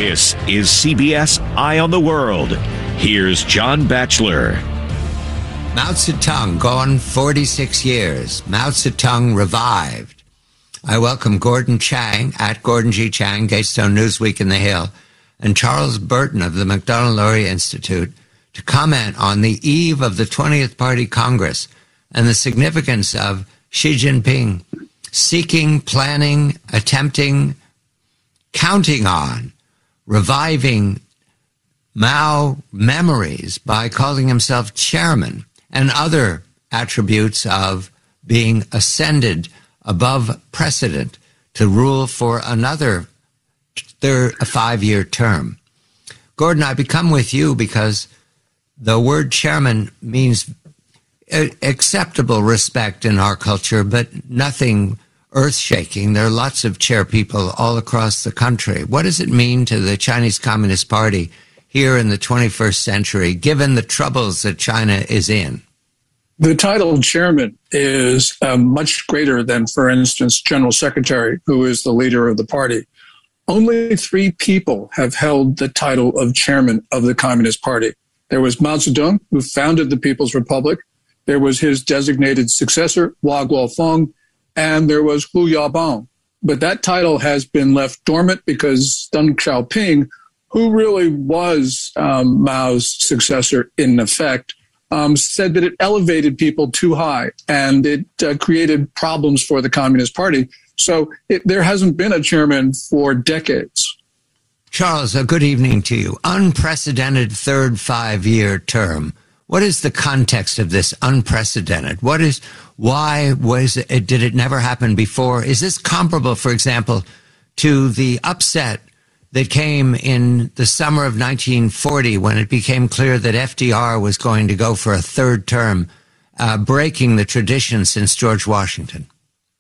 This is CBS Eye on the World. Here's John Batchelor. Mao Zedong, gone 46 years. Mao Zedong revived. I welcome Gordon Chang at Gordon G. Chang, Gatestone Newsweek in the Hill, and Charles Burton of the Macdonald-Laurier Institute to comment on the eve of the 20th Party Congress and the significance of Xi Jinping seeking, planning, attempting, counting on, reviving Mao memories by calling himself chairman and other attributes of being ascended above precedent to rule for another 5-year term. Gordon, I become with you because the word chairman means acceptable respect in our culture, but nothing earth-shaking. There are lots of chair people all across the country. What does it mean to the Chinese Communist Party here in the 21st century, given the troubles that China is in? The title chairman is much greater than, for instance, General Secretary, who is the leader of the party. Only 3 people have held the title of chairman of the Communist Party. There was Mao Zedong, who founded the People's Republic. There was his designated successor, Hua Guofeng, and there was Hu Yaobang. But that title has been left dormant because Deng Xiaoping, who really was Mao's successor in effect, said that it elevated people too high and it created problems for the Communist Party. So there hasn't been a chairman for decades. Charles, a good evening to you. Unprecedented third 5-year term. What is the context of this unprecedented? Why did it never happen before? Is this comparable, for example, to the upset that came in the summer of 1940 when it became clear that FDR was going to go for a third term, breaking the tradition since George Washington?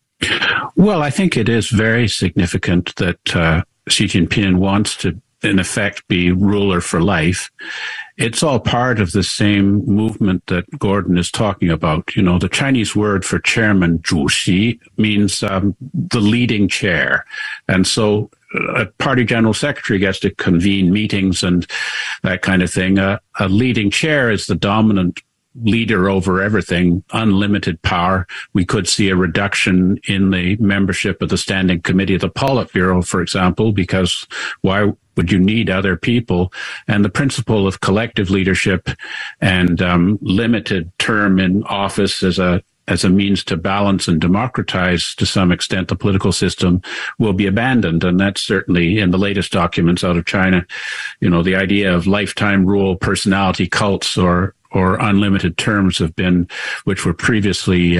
Well, I think it is very significant that Xi Jinping wants to, in effect, be ruler for life. It's all part of the same movement that Gordon is talking about. You know, the Chinese word for chairman, 主席, means the leading chair. And so a party general secretary gets to convene meetings and that kind of thing. A leading chair is the dominant leader over everything, unlimited power. We could see a reduction in the membership of the Standing Committee of the Politburo, for example, because why would you need other people? And the principle of collective leadership and limited term in office as a means to balance and democratize to some extent the political system will be abandoned. And that's certainly in the latest documents out of China. You know, the idea of lifetime rule, personality cults, or unlimited terms which were previously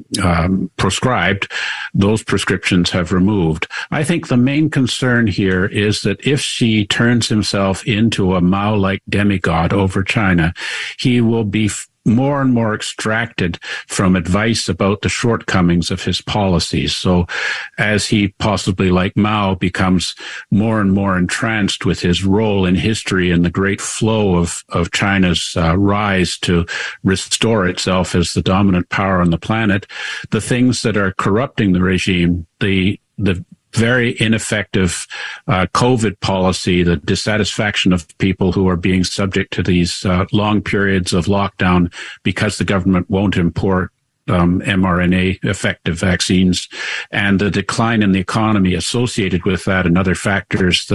proscribed. Those prescriptions have removed. I think the main concern here is that if Xi turns himself into a Mao-like demigod over China, he will be more and more extracted from advice about the shortcomings of his policies. So as he possibly, like Mao, becomes more and more entranced with his role in history and the great flow of China's rise to restore itself as the dominant power on the planet, the things that are corrupting the regime, the very ineffective COVID policy, the dissatisfaction of people who are being subject to these long periods of lockdown because the government won't import mRNA effective vaccines, and the decline in the economy associated with that and other factors,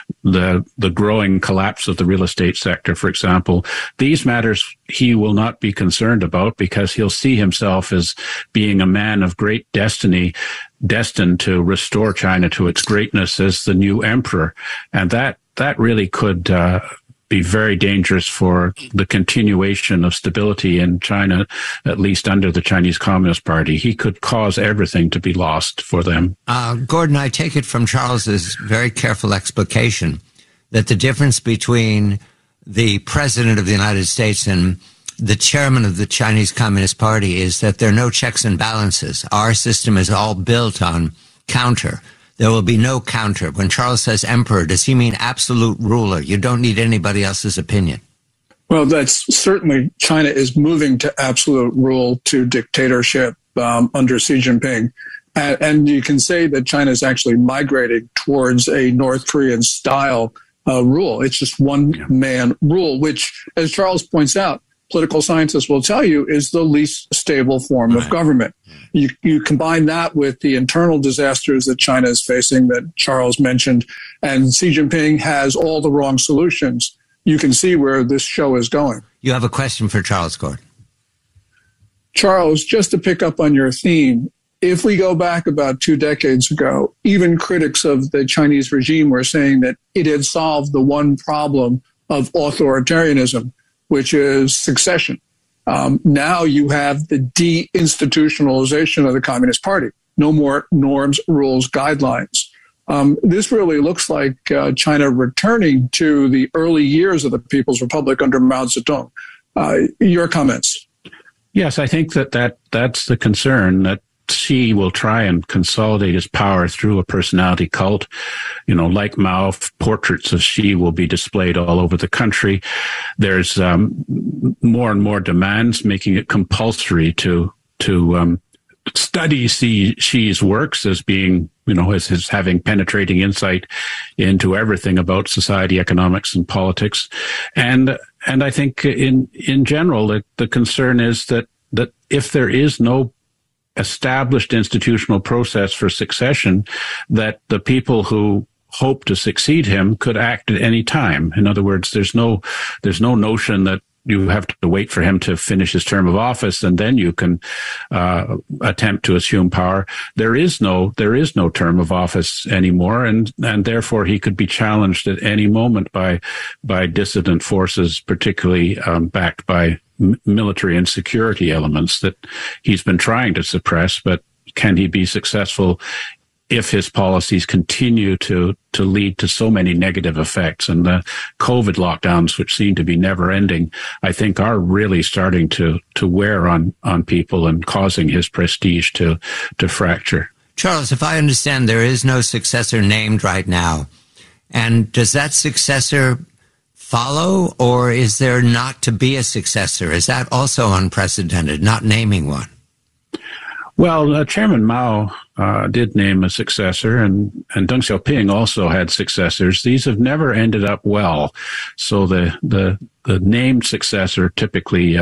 the growing collapse of the real estate sector, for example. These matters he will not be concerned about because he'll see himself as being a man of great destiny, destined to restore China to its greatness as the new emperor. And that really could be very dangerous for the continuation of stability in China, at least under the Chinese Communist Party. He could cause everything to be lost for them. Gordon, I take it from Charles's very careful explication that the difference between the President of the United States and the chairman of the Chinese Communist Party is that there are no checks and balances. Our system is all built on counter. There will be no counter. When Charles says emperor, does he mean absolute ruler? You don't need anybody else's opinion. Well, that's certainly China is moving to absolute rule, to dictatorship under Xi Jinping. And you can say that China is actually migrating towards a North Korean style rule. It's just one-man rule, which, as Charles points out, political scientists will tell you is the least stable form of government. You combine that with the internal disasters that China is facing that Charles mentioned, and Xi Jinping has all the wrong solutions. You can see where this show is going. You have a question for Charles, Gordon. Charles, just to pick up on your theme, if we go back about 2 decades ago, even critics of the Chinese regime were saying that it had solved the one problem of authoritarianism, which is succession. Now you have the deinstitutionalization of the Communist Party. No more norms, rules, guidelines. This really looks like China returning to the early years of the People's Republic under Mao Zedong. Your comments? Yes, I think that's the concern, that Xi will try and consolidate his power through a personality cult. Like Mao, portraits of Xi will be displayed all over the country. There's more and more demands making it compulsory to study Xi's works as being, as having penetrating insight into everything about society, economics, and politics. And I think in general, the concern is that if there is no established institutional process for succession, that the people who hope to succeed him could act at any time. In other words, there's no notion that you have to wait for him to finish his term of office and then you can attempt to assume power. There is no term of office anymore, and therefore he could be challenged at any moment by dissident forces, particularly backed by military and security elements that he's been trying to suppress. But can he be successful if his policies continue to lead to so many negative effects? And the COVID lockdowns, which seem to be never ending, I think are really starting to wear on people and causing his prestige to fracture. Charles, if I understand, there is no successor named right now. And does that successor follow, or is there not to be a successor? Is that also unprecedented, not naming one? Well, Chairman Mao did name a successor, and Deng Xiaoping also had successors. These have never ended up well. So the named successor typically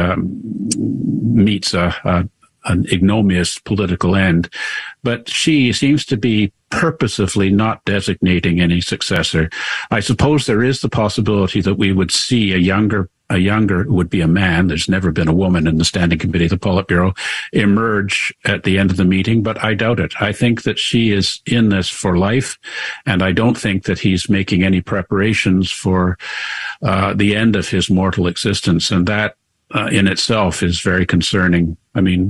meets an ignominious political end. But Xi seems to be purposefully not designating any successor. I suppose there is the possibility that we would see a younger would be a man. There's never been a woman in the Standing Committee of the Politburo emerge at the end of the meeting, but I doubt it. I think that Xi is in this for life, and I don't think that he's making any preparations for the end of his mortal existence, and that in itself is very concerning. I mean,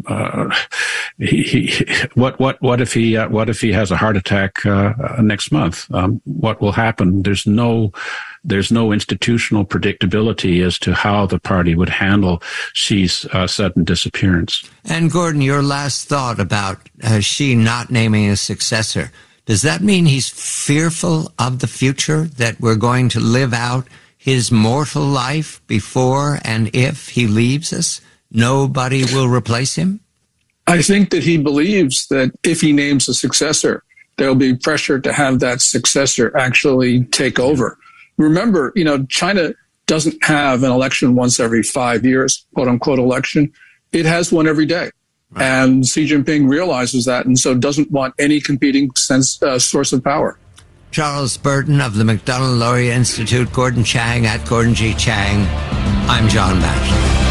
what if he has a heart attack next month? What will happen? There's no institutional predictability as to how the party would handle Xi's sudden disappearance. And Gordon, your last thought about Xi not naming a successor. Does that mean he's fearful of the future, that we're going to live out his mortal life before and if he leaves us? Nobody will replace him? I think that he believes that if he names a successor, there'll be pressure to have that successor actually take over. Remember, China doesn't have an election once every 5 years, quote unquote election. It has one every day. Right. And Xi Jinping realizes that, and so doesn't want any competing source of power. Charles Burton of the Macdonald-Laurier Institute, Gordon Chang at Gordon G. Chang. I'm John Batchelor.